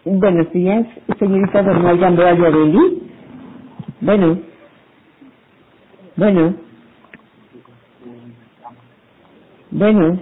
Buenos días, señorita Dornaya Andrea Llorelli. Bueno, bueno, bueno.